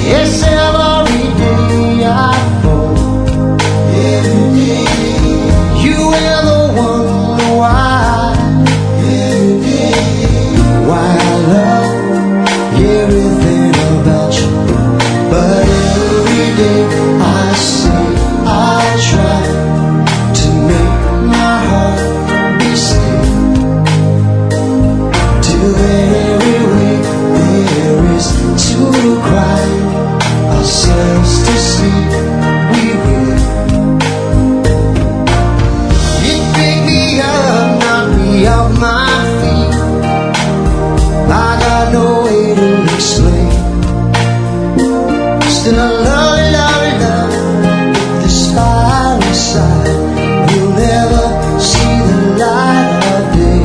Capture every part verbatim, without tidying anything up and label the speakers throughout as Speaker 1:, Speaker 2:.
Speaker 1: Yes, every day I fall. Every day. You ever wonder why? Every day. Why I love everything about you. But every day I say I'll try to make my heart be still. Till every way there is to cry ourselves to sleep, we will. It pick me up, knock me off my feet. I got no way to explain. Still I love, love, love this fire inside. We'll never see the light of day.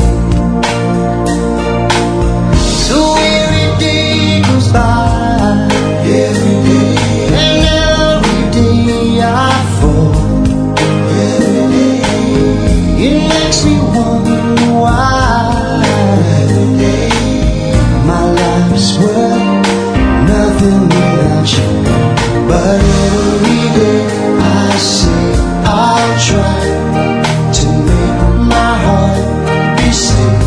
Speaker 1: So every day goes by, every day, and every day I fall. Every day, it makes me wonder why. Every day, my life's worth nothing without you. But every day I say I'll try to make my heart be still.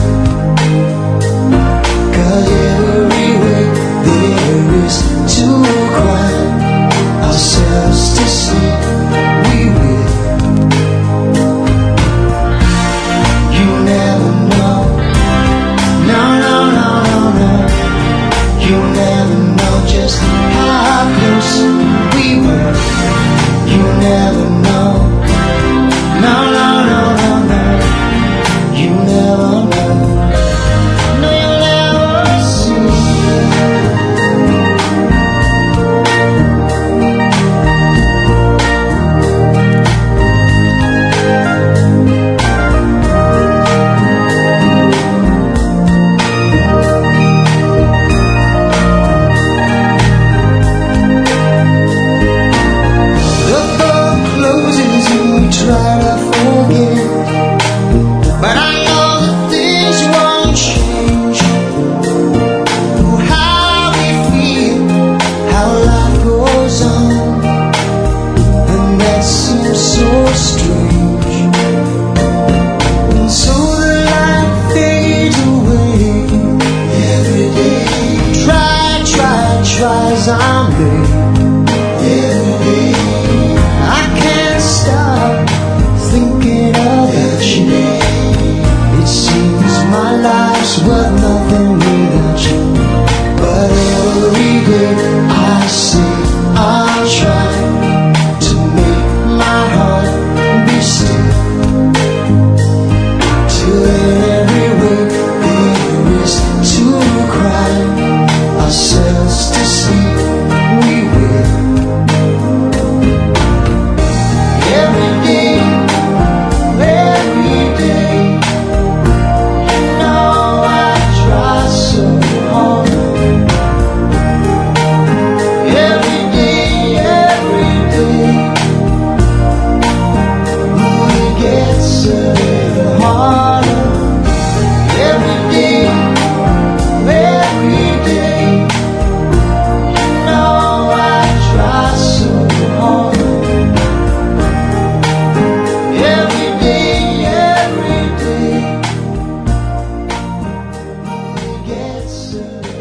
Speaker 1: 'Cause every way there is to cry ourselves to sleep, we will. You never know, no, no, no, no, no. You never know just how close we were. You never know, no, no, no, no, no. You never know, no, you'll never see. The door closes and we try to forget, but I know that things won't change. How we feel, how life goes on, and that seems so strange. And so the light fades away. Every day, try, try, try as I may. Every day, I can't stop thinking about you. It seems my life's worth nothing without you. But every day I say I'll try to make my heart be still. Till every way there is to cry ourselves to sleep, we will. Every day, every day, you know I try so hard. Every day, every day, ooh, it gets a little harder. Every day, every day, you know I try so hard. Every day, every day, it gets a